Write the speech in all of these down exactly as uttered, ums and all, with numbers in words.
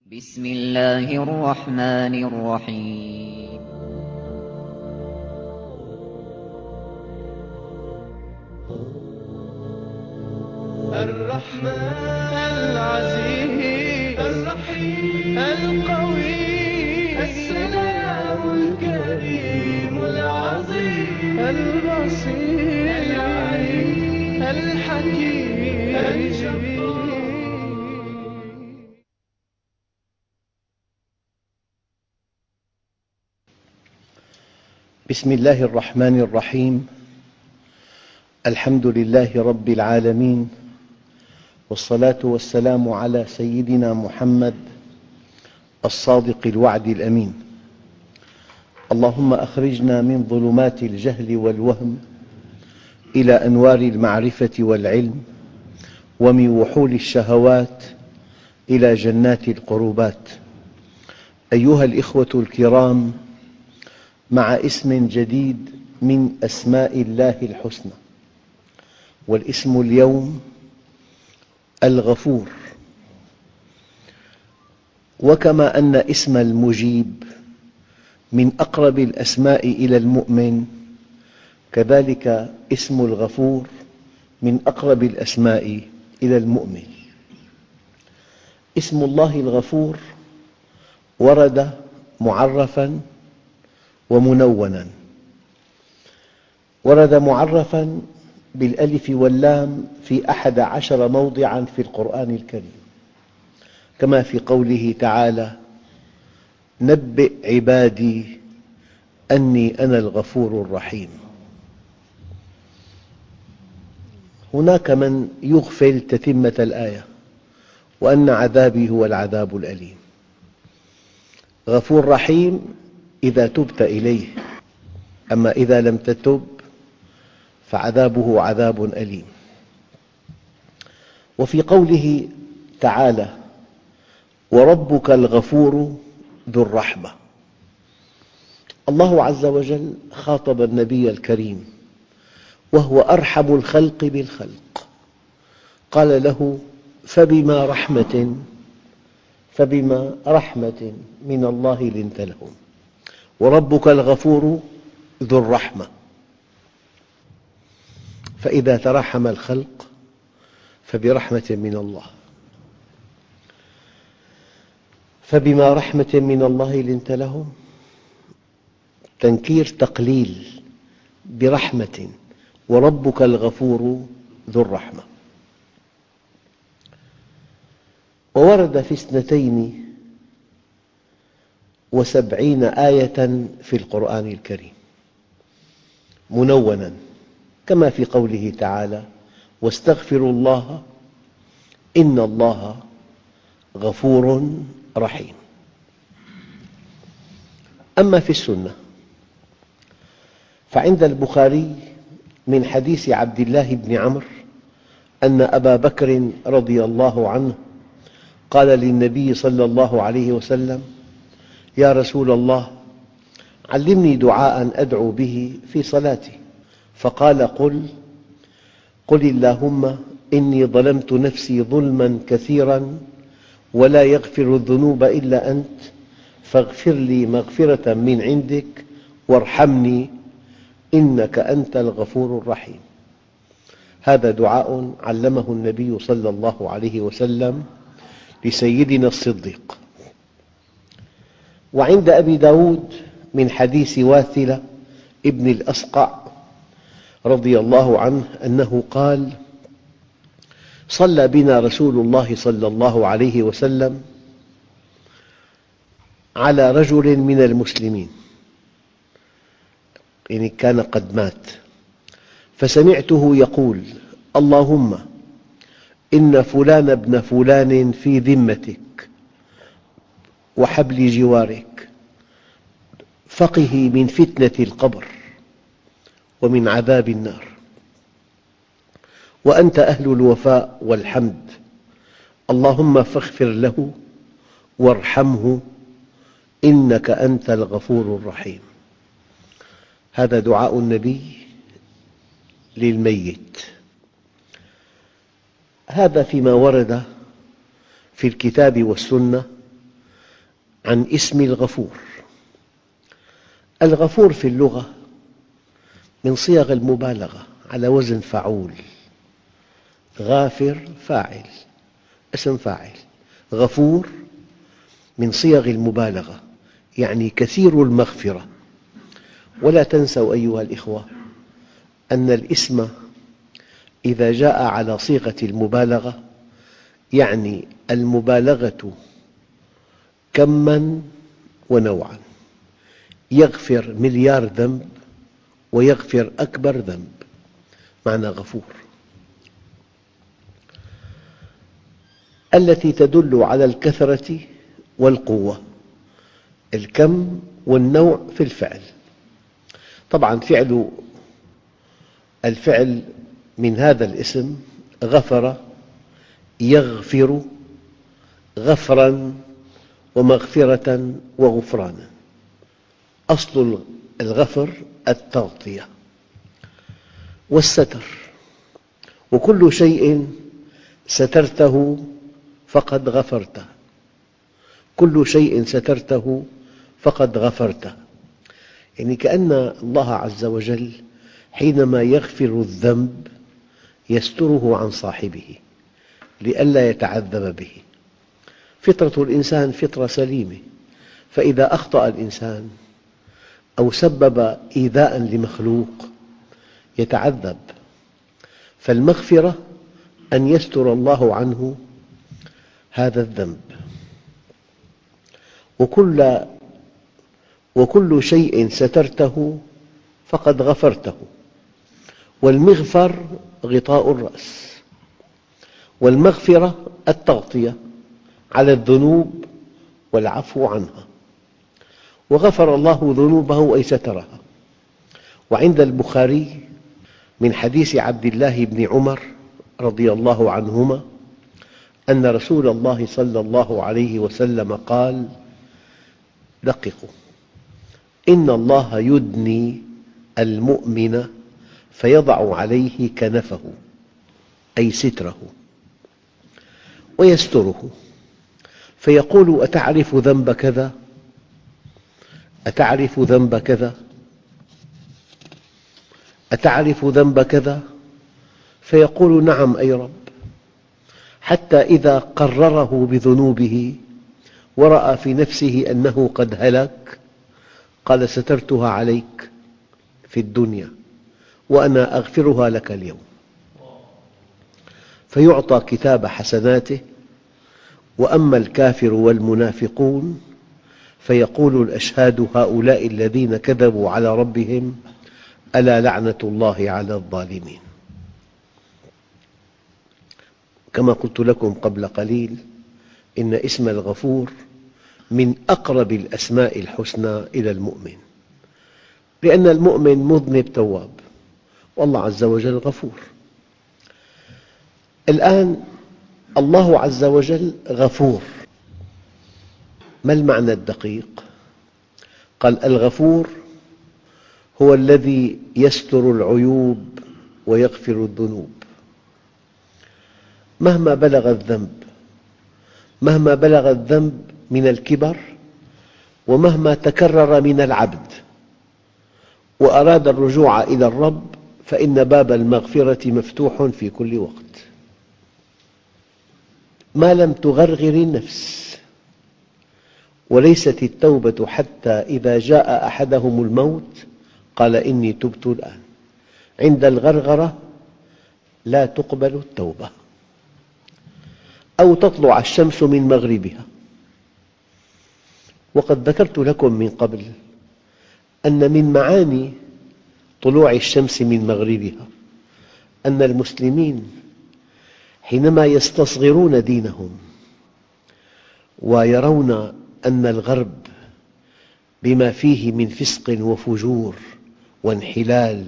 بسم الله الرحمن الرحيم. الرحمن العزيز الرحيم القوي السلام الكريم العظيم البصير العليم الحكيم الجبار. بسم الله الرحمن الرحيم. الحمد لله رب العالمين، والصلاة والسلام على سيدنا محمد الصادق الوعد الأمين. اللهم أخرجنا من ظلمات الجهل والوهم إلى أنوار المعرفة والعلم، ومن وحول الشهوات إلى جنات القربات. أيها الإخوة الكرام، مع اسم جديد من أسماء الله الحسنى، والاسم اليوم الغفور. وكما أن اسم المجيب من أقرب الأسماء إلى المؤمن، كذلك اسم الغفور من أقرب الأسماء إلى المؤمن. اسم الله الغفور ورد معرفاً ومنونا. ورد معرفاً بالألف واللام في أحد عشر موضعاً في القرآن الكريم، كما في قوله تعالى: نبئ عبادي أني أنا الغفور الرحيم. هناك من يغفل تتمة الآية: وأن عذابي هو العذاب الأليم. غفور رحيم إذا تبت إليه، أما إذا لم تتب فعذابه عذاب أليم. وفي قوله تعالى: وربك الغفور ذو الرحمة، الله عز وجل خاطب النبي الكريم وهو أرحم الخلق بالخلق، قال له: فبما رحمة فبما رحمة من الله لنت لهم، وربك الغفور ذو الرحمة. فإذا ترحم الخلق فبرحمة من الله. فبما رحمة من الله لنت لهم، تنكير تقليل برحمة، وربك الغفور ذو الرحمة. وورد في اثنتين وسبعين آية في القرآن الكريم منوناً، كما في قوله تعالى: واستغفروا الله إن الله غفور رحيم. أما في السنة فعند البخاري من حديث عبد الله بن عمرو أن أبا بكر رضي الله عنه قال للنبي صلى الله عليه وسلم: يا رسول الله، علمني دعاء أدعو به في صلاتي. فقال: قل قل اللهم إني ظلمت نفسي ظلماً كثيراً ولا يغفر الذنوب إلا أنت، فاغفر لي مغفرة من عندك وارحمني إنك أنت الغفور الرحيم. هذا دعاء علمه النبي صلى الله عليه وسلم لسيدنا الصديق. وعند أبي داود من حديث واثلة ابن الأسقع رضي الله عنه أنه قال: صلى بنا رسول الله صلى الله عليه وسلم على رجل من المسلمين، يعني كان قد مات، فسمعته يقول: اللهم إن فلان ابن فلان في ذمتك وحبل جوارك، فقه من فتنة القبر ومن عذاب النار، وأنت أهل الوفاء والحمد، اللهم فاغفر له وارحمه إنك أنت الغفور الرحيم. هذا دعاء النبي للميت. هذا فيما ورد في الكتاب والسنة عن اسم الغفور. الغفور في اللغة من صيغ المبالغة على وزن فعول. غافر فاعل، اسم فاعل. غفور من صيغ المبالغة، يعني كثير المغفرة. ولا تنسوا أيها الأخوة أن الاسم إذا جاء على صيغة المبالغة يعني المبالغة كماً ونوعاً. يغفر مليار ذنب ويغفر أكبر ذنب، معنى غفور. التي تدل على الكثرة والقوة، الكم والنوع في الفعل. طبعاً فعل الفعل من هذا الاسم غفر، يغفر، غفراً ومغفرة وغفرانا. أصل الغفر التغطية والستر، وكل شيء سترته فقد غفرته، كل شيء سترته فقد غفرته. يعني كأن الله عز وجل حينما يغفر الذنب يستره عن صاحبه لئلا يتعذب به. فطرة الإنسان فطرة سليمة، فإذا أخطأ الإنسان أو سبب إيذاء لمخلوق يتعذب، فالمغفرة أن يستر الله عنه هذا الذنب. وكل, وكل شيء سترته فقد غفرته. والمغفر غطاء الرأس، والمغفرة التغطية على الذنوب والعفو عنها. وغفر الله ذنوبه أي سترها. وعند البخاري من حديث عبد الله بن عمر رضي الله عنهما أن رسول الله صلى الله عليه وسلم قال: دققوا، إن الله يدني المؤمن فيضع عليه كنفه أي ستره ويستره، فيقول: أتعرف ذنب كذا؟ أتعرف ذنب كذا؟ أتعرف ذنب كذا؟ فيقول: نعم أي رب. حتى إذا قرره بذنوبه ورأى في نفسه أنه قد هلك قال: سترتها عليك في الدنيا وأنا أغفرها لك اليوم. فيعطى كتاب حسناته. وأما الكافر والمنافقون فيقول الأشهاد هؤلاء الذين كذبوا على ربهم ألا لعنة الله على الظالمين. كما قلت لكم قبل قليل إن اسم الغفور من أقرب الأسماء الحسنى إلى المؤمن، لأن المؤمن مذنب تواب والله عز وجل غفور. الآن الله عز وجل غفور، ما المعنى الدقيق؟ قال: الغفور هو الذي يستر العيوب ويغفر الذنوب مهما بلغ الذنب، مهما بلغ الذنب من الكبر ومهما تكرر من العبد وأراد الرجوع إلى الرب فإن باب المغفرة مفتوح في كل وقت ما لم تغرغر النفس. وليست التوبة حتى إذا جاء أحدهم الموت قال: إني تبت الآن. عند الغرغرة لا تقبل التوبة. أو تطلع الشمس من مغربها. وقد ذكرت لكم من قبل أن من معاني طلوع الشمس من مغربها أن المسلمين حينما يستصغرون دينهم ويرون أن الغرب بما فيه من فسق وفجور وانحلال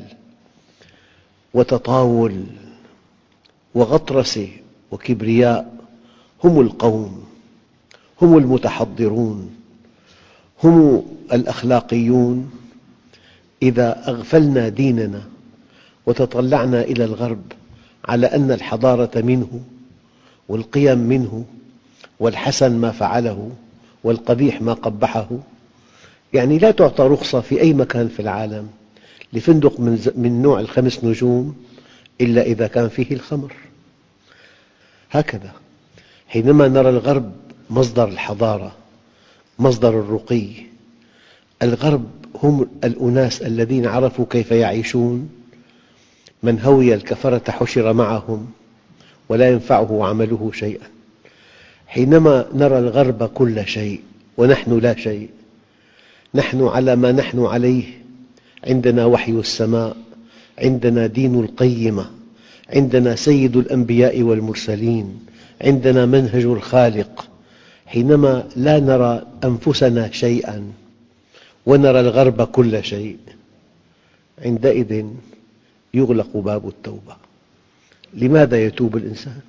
وتطاول وغطرسة وكبرياء هم القوم، هم المتحضرون، هم الأخلاقيون. إذا أغفلنا ديننا وتطلعنا إلى الغرب على أن الحضارة منه والقيم منه والحسن ما فعله والقبيح ما قبحه. يعني لا تعطى رخصة في أي مكان في العالم لفندق من نوع الخمس نجوم إلا إذا كان فيه الخمر. هكذا حينما نرى الغرب مصدر الحضارة، مصدر الرقي، الغرب هم الأناس الذين عرفوا كيف يعيشون، من هوي الكفرة حشر معهم ولا ينفعه عمله شيئا. حينما نرى الغرب كل شيء ونحن لا شيء، نحن على ما نحن عليه، عندنا وحي السماء، عندنا دين القيمة، عندنا سيد الأنبياء والمرسلين، عندنا منهج الخالق. حينما لا نرى أنفسنا شيئا ونرى الغرب كل شيء، عندئذ يغلق باب التوبة. لماذا يتوب الإنسان؟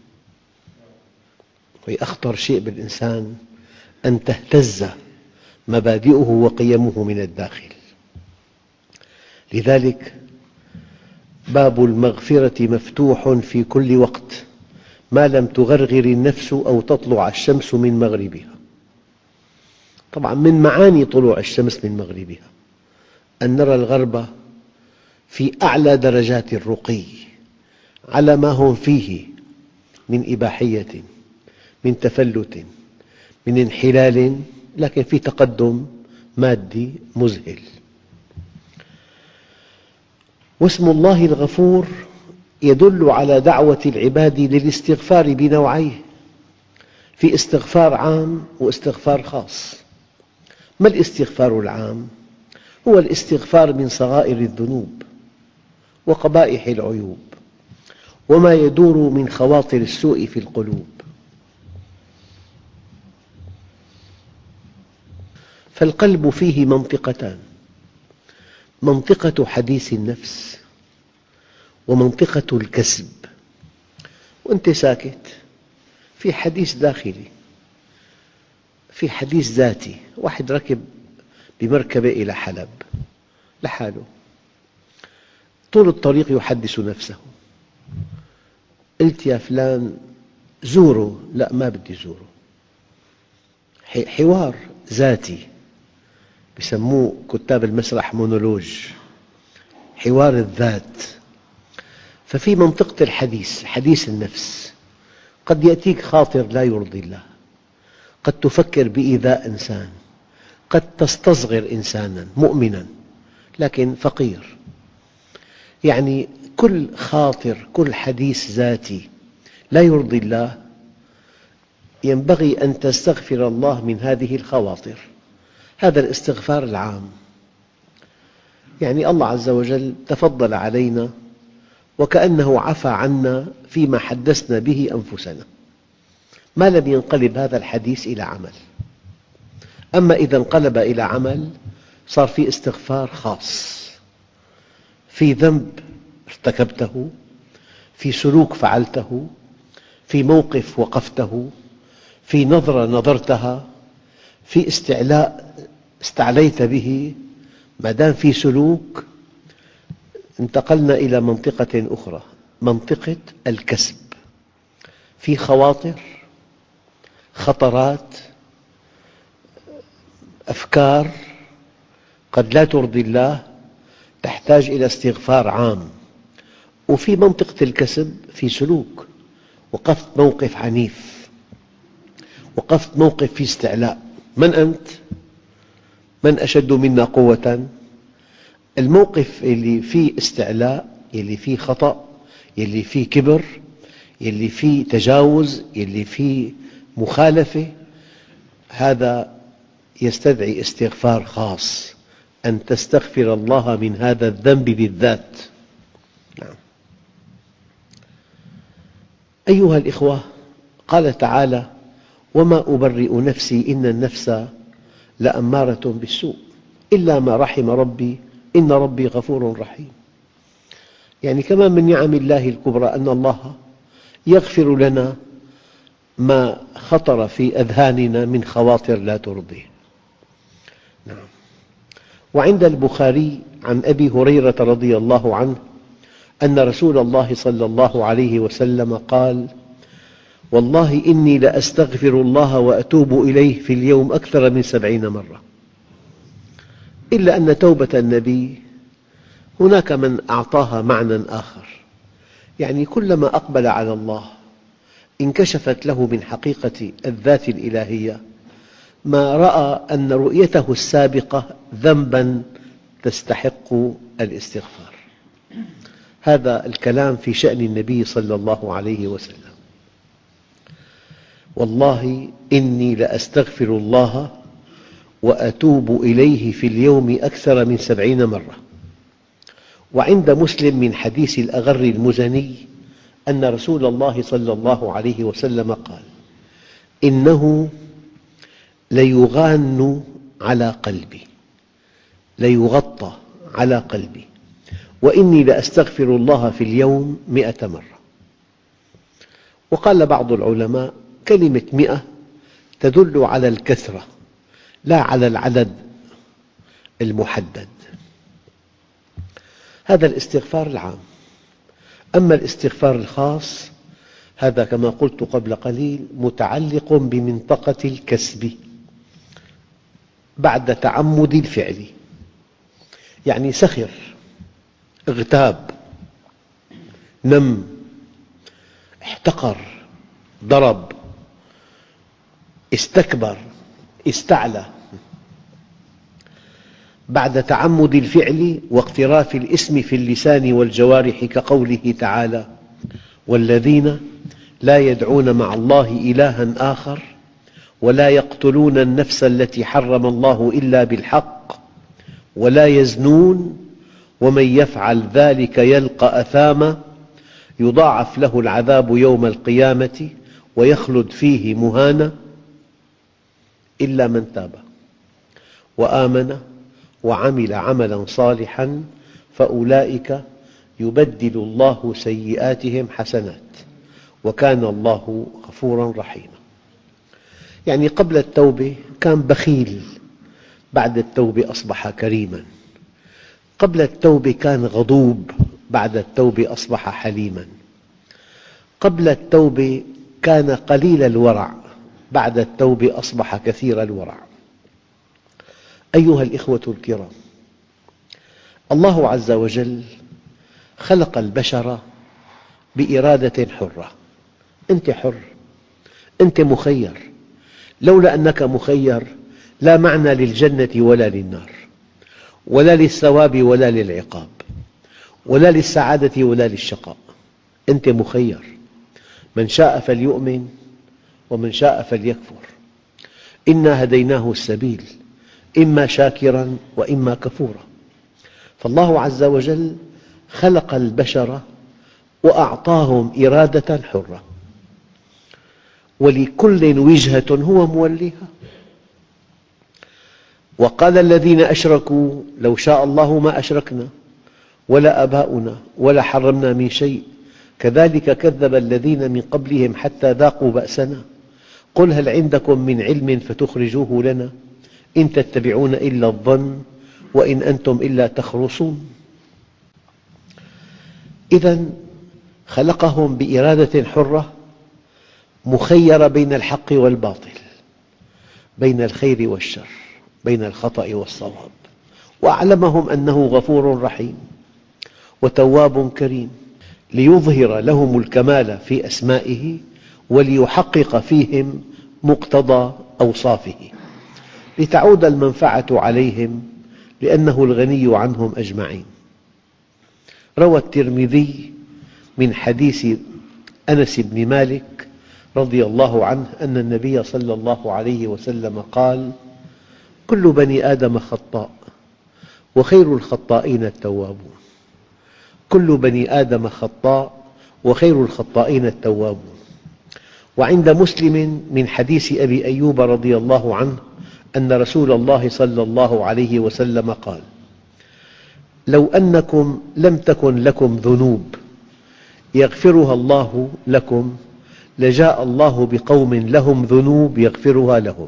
أخطر شيء بالإنسان أن تهتز مبادئه وقيمه من الداخل. لذلك باب المغفرة مفتوح في كل وقت ما لم تغرغر النفس أو تطلع الشمس من مغربها. طبعا من معاني طلوع الشمس من مغربها أن نرى الغرب في أعلى درجات الرقي، على ما هم فيه من إباحية، من تفلت، من انحلال، لكن في تقدم مادي مذهل. واسم الله الغفور يدل على دعوة العباد للاستغفار بنوعيه، في استغفار عام واستغفار خاص. ما الاستغفار العام؟ هو الاستغفار من صغائر الذنوب وقبائح العيوب وما يدور من خواطر السوء في القلوب. فالقلب فيه منطقتان: منطقة حديث النفس ومنطقة الكسب. وأنت ساكت، في حديث داخلي، في حديث ذاتي. واحد ركب بمركبة إلى حلب لحاله، طول الطريق يحدث نفسه: قلت يا فلان زوره، لا ما بدي زوره. حوار ذاتي يسموه كتاب المسرح مونولوج، حوار الذات. ففي منطقة الحديث، حديث النفس، قد يأتيك خاطر لا يرضي الله، قد تفكر بإيذاء إنسان، قد تستصغر إنسانا مؤمنا لكن فقير. يعني كل خاطر، كل حديث ذاتي لا يرضي الله ينبغي أن تستغفر الله من هذه الخواطر. هذا الاستغفار العام. يعني الله عز وجل تفضل علينا وكأنه عفى عنا فيما حدثنا به أنفسنا، ما لم ينقلب هذا الحديث إلى عمل. أما إذا انقلب إلى عمل صار في استغفار خاص، في ذنب ارتكبته، في سلوك فعلته، في موقف وقفته، في نظرة نظرتها، في استعلاء استعليت به. ما دام في سلوك انتقلنا إلى منطقة أخرى، منطقة الكسب. في خواطر، خطرات، أفكار قد لا ترضي الله تحتاج إلى استغفار عام. وفي منطقة الكسب في سلوك، وقفت موقف عنيف، وقفت موقف فيه استعلاء. من أنت؟ من أشد منا قوة؟ الموقف اللي فيه استعلاء، اللي فيه خطأ، اللي فيه كبر، اللي فيه تجاوز، اللي فيه مخالفة، هذا يستدعي استغفار خاص، أن تستغفر الله من هذا الذنب بالذات. نعم. أيها الإخوة، قال تعالى: وما أبرئ نفسي إن النفس لأمارة بالسوء إلا ما رحم ربي إن ربي غفور رحيم. يعني كمان من نعم الله الكبرى أن الله يغفر لنا ما خطر في أذهاننا من خواطر لا ترضيه. نعم. وعند البخاري عن أبي هريرة رضي الله عنه أن رسول الله صلى الله عليه وسلم قال: والله إني لأستغفر الله وأتوب إليه في اليوم أكثر من سبعين مرة. إلا أن توبة النبي هناك من أعطاها معنى آخر، يعني كلما أقبل على الله انكشفت له من حقيقة الذات الإلهية ما رأى أن رؤيته السابقة ذنباً تستحق الاستغفار. هذا الكلام في شأن النبي صلى الله عليه وسلم. والله إني لأستغفر الله وأتوب إليه في اليوم أكثر من سبعين مرة. وعند مسلم من حديث الأغر المزني أن رسول الله صلى الله عليه وسلم قال: إنه ليغان على قلبي، ليغطى على قلبي، وإني لأستغفر الله في اليوم مئة مرة. وقال بعض العلماء: كلمة مئة تدل على الكثرة لا على العدد المحدد. هذا الاستغفار العام. أما الاستغفار الخاص هذا كما قلت قبل قليل متعلق بمنطقة الكسب بعد تعمد الفعل، يعني سخر، اغتاب، نم، احتقر، ضرب، استكبر، استعلى، بعد تعمد الفعل واقتراف الاسم في اللسان والجوارح، كقوله تعالى: والذين لا يدعون مع الله إلها آخر ولا يقتلون النفس التي حرم الله إلا بالحق ولا يزنون ومن يفعل ذلك يلقى أثاما يضاعف له العذاب يوم القيامة ويخلد فيه مهانا إلا من تاب وآمن وعمل عملا صالحا فأولئك يبدل الله سيئاتهم حسنات وكان الله غفورا رحيما. يعني قبل التوبة كان بخيل، بعد التوبة أصبح كريما. قبل التوبة كان غضوب، بعد التوبة أصبح حليما. قبل التوبة كان قليل الورع، بعد التوبة أصبح كثير الورع. أيها الإخوة الكرام، الله عز وجل خلق البشر بإرادة حرة. أنت حر، أنت مخير. لولا أنك مخير لا معنى للجنة ولا للنار، ولا للثواب ولا للعقاب، ولا للسعادة ولا للشقاء. أنت مخير. من شاء فليؤمن ومن شاء فليكفر. إنا هديناه السبيل إما شاكرا وإما كفورا. فالله عز وجل خلق البشر وأعطاهم إرادة حرة، ولكل وجهة هو موليها. وقال الذين أشركوا لو شاء الله ما أشركنا ولا آباؤنا ولا حرمنا من شيء كذلك كذب الذين من قبلهم حتى ذاقوا بأسنا قل هل عندكم من علم فتخرجوه لنا إن تتبعون إلا الظن وإن أنتم إلا تخرصون. إذن خلقهم بإرادة حرة مخيرة بين الحق والباطل، بين الخير والشر، بين الخطأ والصواب، وأعلمهم أنه غفور رحيم وتواب كريم، ليظهر لهم الكمال في أسمائه وليحقق فيهم مقتضى أوصافه، لتعود المنفعة عليهم لأنه الغني عنهم أجمعين. روى الترمذي من حديث أنس بن مالك رضي الله عنه أن النبي صلى الله عليه وسلم قال: كل بني آدم خطاء وخير الخطائين التوابون. كل بني آدم خطاء وخير الخطائين التوابون. وعند مسلم من حديث أبي أيوب رضي الله عنه أن رسول الله صلى الله عليه وسلم قال: لو أنكم لم تكن لكم ذنوب يغفرها الله لكم لجاء الله بقوم لهم ذنوب يغفرها لهم.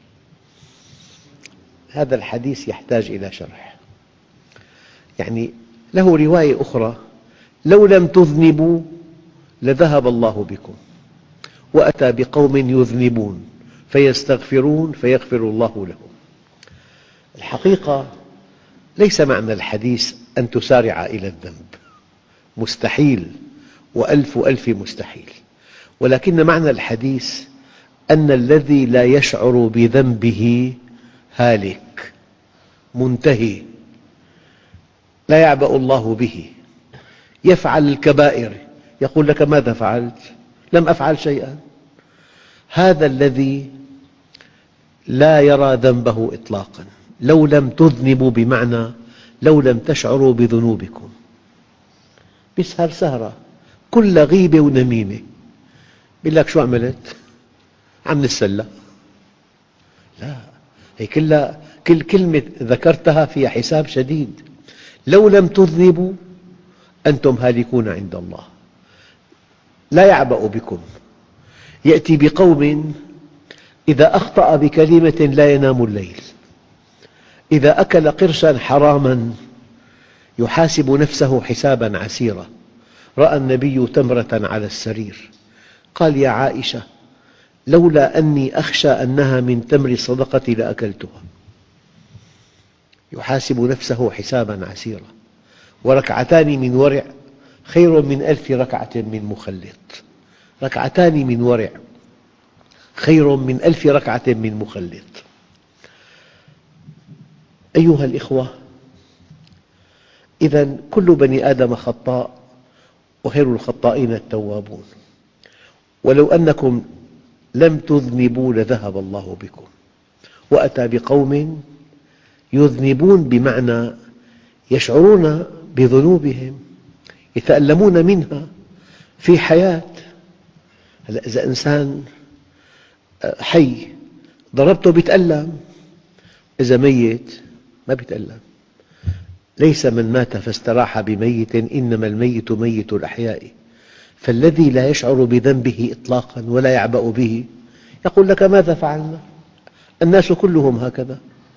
هذا الحديث يحتاج إلى شرح. يعني له رواية أخرى: لو لم تذنبوا لذهب الله بكم وأتى بقوم يذنبون فيستغفرون فيغفر الله لهم. الحقيقة ليس معنى الحديث أن تسارع إلى الذنب، مستحيل وألف ألف مستحيل، ولكن معنى الحديث أن الذي لا يشعر بذنبه هالك منتهي، لا يعبأ الله به، يفعل الكبائر يقول لك ماذا فعلت؟ لم أفعل شيئا. هذا الذي لا يرى ذنبه إطلاقا. لو لم تذنبوا بمعنى لو لم تشعروا بذنوبكم، بيسهر سهرة كل غيبة ونميمة، يقول لك شو عملت؟ عم نتسلى. لا، هي كلها كل كلمة ذكرتها فيها حساب شديد. لو لم تذنبوا أنتم هالكون عند الله. لا يعبأ بكم، يأتي بقوم إذا أخطأ بكلمة لا ينام الليل، إذا أكل قرشا حراما يحاسب نفسه حسابا عسيرا. رأى النبي تمرة على السرير قال يا عائشة لولا أني أخشى أنها من تمر الصدقة لأكلتها. يحاسب نفسه حسابا عسيرا. وركعتان من ورع خير من ألف ركعة من مخلط. ركعتان من ورع خير من ألف ركعة من مخلط. أيها الإخوة، إذن كل بني آدم خطاء وخير الخطائين التوابون. ولو أنكم لم تذنبوا لذهب الله بكم. وأتى بقوم يذنبون بمعنى يشعرون بذنوبهم، يتألمون منها في حياة. هلأ إذا إنسان حي ضربته بيتألم، إذا ميت ما بيتألم. ليس من مات فاستراح بميت، إنما الميت ميت الأحياء. فالذي لا يشعر بذنبه إطلاقا ولا يعبأ به يقول لك ماذا فعلنا؟ الناس كلهم هكذا.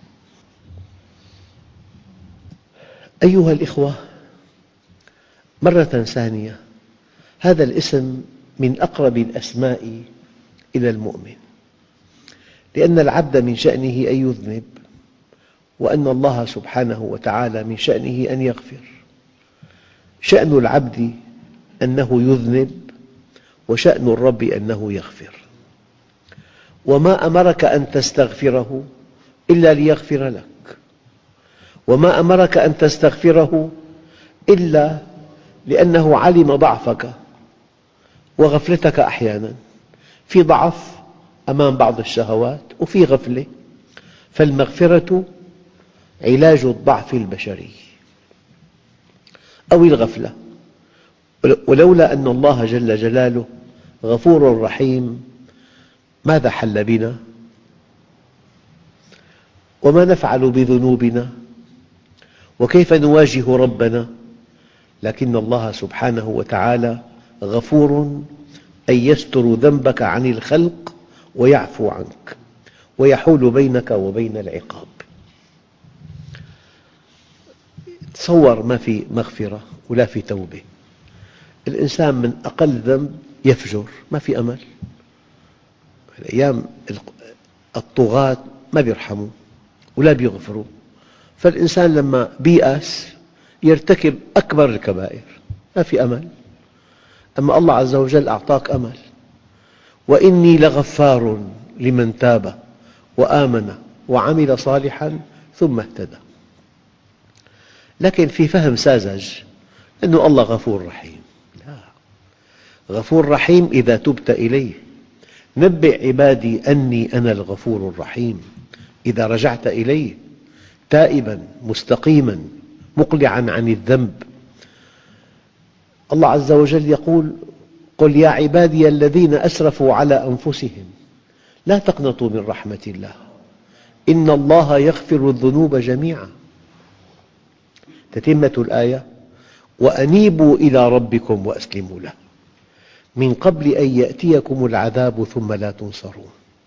أيها الإخوة، مرة ثانية، هذا الاسم من أقرب الأسماء إلى المؤمن، لأن العبد من شأنه أن يذنب، وأن الله سبحانه وتعالى من شأنه أن يغفر. شأن العبد أنه يذنب، وشأن الرب أنه يغفر. وما أمرك أن تستغفره إلا ليغفر لك، وما أمرك أن تستغفره إلا لأنه علم ضعفك وغفلتك أحيانا. في ضعف أمام بعض الشهوات وفي غفلة، فالمغفرة علاج الضعف البشري أو الغفلة. ولولا أن الله جل جلاله غفور رحيم ماذا حل بنا؟ وما نفعل بذنوبنا؟ وكيف نواجه ربنا؟ لكن الله سبحانه وتعالى غفور، أي يستر ذنبك عن الخلق ويعفو عنك ويحول بينك وبين العقاب. تصور ما في مغفرة ولا في توبة. الإنسان من أقل ذنب يفجر، ما في أمل. الأيام الطغاة ما بيرحموا ولا بيغفروا، فالإنسان لما بيأس يرتكب أكبر الكبائر، ما في أمل. أما الله عز وجل أعطاك أمل. وإني لغفار لمن تاب وآمن وعمل صالحا ثم اهتدى. لكن في فهم ساذج أن الله غفور رحيم. لا، غفور رحيم إذا تبت إليه. نبئ عبادي أني أنا الغفور الرحيم إذا رجعت إليه تائبا مستقيما مقلعا عن الذنب. الله عز وجل يقول قل يا عبادي الذين أسرفوا على أنفسهم لا تقنطوا من رحمة الله إن الله يغفر الذنوب جميعا. تتمة الآية وأنيبوا إلى ربكم وأسلموا له من قبل أن يأتيكم العذاب ثم لا تنصرون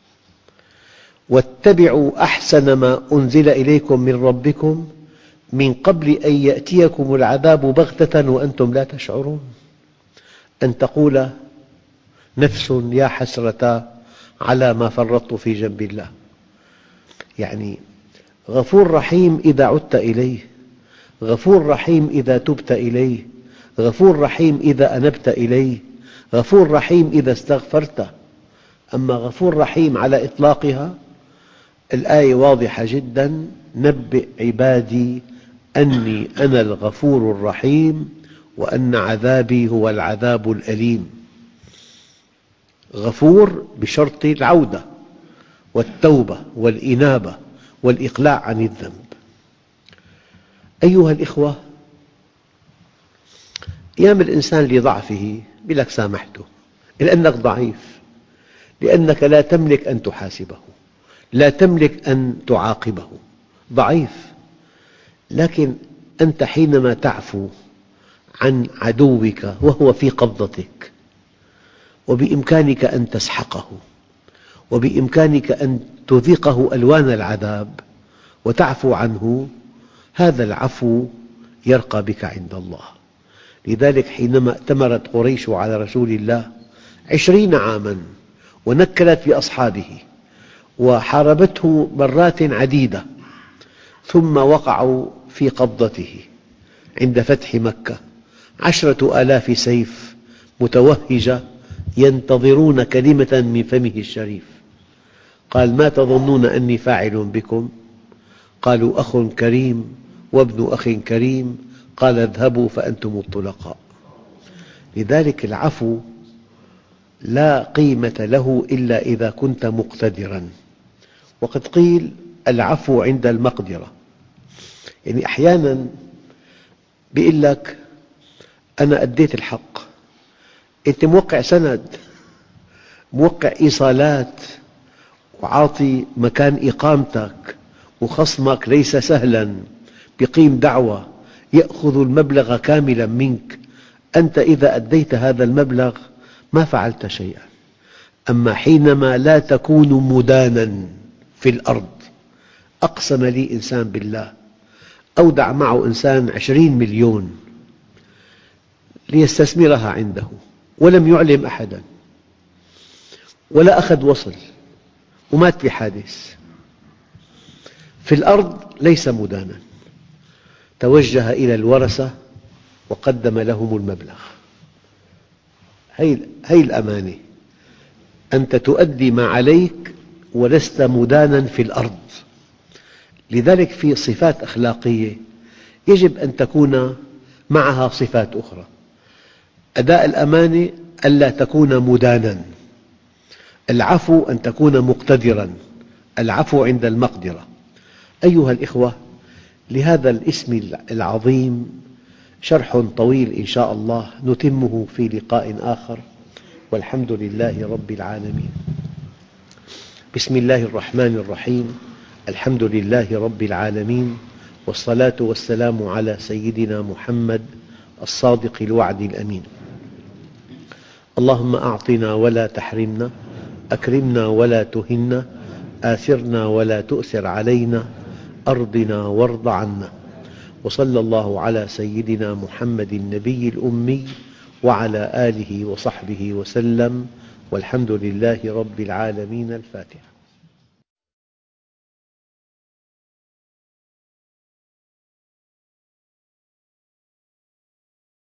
واتبعوا أحسن ما أنزل إليكم من ربكم من قبل أن يأتيكم العذاب بغتة وأنتم لا تشعرون. أن تقول نفس يا حسرة على ما فرطت في جنب الله. يعني غفور رحيم إذا عدت إليه، غفور رحيم إذا تبت إليه، غفور رحيم إذا أنبت إليه، غفور رحيم إذا استغفرت. أما غفور رحيم على إطلاقها، الآية واضحة جدا: نبئ عبادي أني أنا الغفور الرحيم وأن عذابي هو العذاب الأليم. غفور بشرط العودة والتوبة والإنابة والإقلاع عن الذنب. أيها الإخوة، أيام الإنسان لضعفه يقول لك سامحته، لأنك ضعيف، لأنك لا تملك أن تحاسبه، لا تملك أن تعاقبه، ضعيف. لكن أنت حينما تعفو عن عدوك وهو في قبضتك، وبإمكانك أن تسحقه، وبإمكانك أن تذيقه ألوان العذاب وتعفو عنه، هذا العفو يرقى بك عند الله. لذلك حينما ائتمرت قريش على رسول الله عشرين عاماً ونكلت في أصحابه وحاربته مرات عديدة، ثم وقعوا في قبضته عند فتح مكة عشرة آلاف سيف متوهجة ينتظرون كلمة من فمه الشريف. قال: ما تظنون أني فاعل بكم؟ قالوا: أخ كريم وابن أخ كريم. قال: اذهبوا فأنتم الطلقاء. لذلك العفو لا قيمة له إلا إذا كنت مقتدراً. وقد قيل: العفو عند المقدرة. يعني أحياناً يقول لك: أنا أديت الحق، أنت موقع سند، موقع إيصالات، وعاطي مكان إقامتك، وخصمك ليس سهلاً، يقيم دعوة يأخذ المبلغ كاملاً منك. أنت إذا أديت هذا المبلغ ما فعلت شيئاً. أما حينما لا تكون مداناً في الأرض، أقسم لي إنسان بالله، أودع معه إنسان عشرين مليون ليستثمرها عنده، ولم يعلم أحداً، ولا أخذ وصل، ومات في حادث. في الأرض ليس مداناً، توجه إلى الورثة وقدم لهم المبلغ. هذه الأمانة، أنت تؤدي ما عليك ولست مداناً في الأرض. لذلك في صفات أخلاقية يجب أن تكون معها صفات أخرى. أداء الأمانة ألا تكون مداناً، العفو أن تكون مقتدراً، العفو عند المقدرة. أيها الإخوة، لهذا الاسم العظيم شرح طويل إن شاء الله نتمه في لقاء آخر، والحمد لله رب العالمين. بسم الله الرحمن الرحيم. الحمد لله رب العالمين، والصلاة والسلام على سيدنا محمد الصادق الوعد الأمين. اللهم أعطنا ولا تحرمنا، أكرمنا ولا تهنا، آثرنا ولا تؤثر علينا، أرضنا وارض عنا. وصلى الله على سيدنا محمد النبي الأمي وعلى آله وصحبه وسلم، والحمد لله رب العالمين. الفاتحة.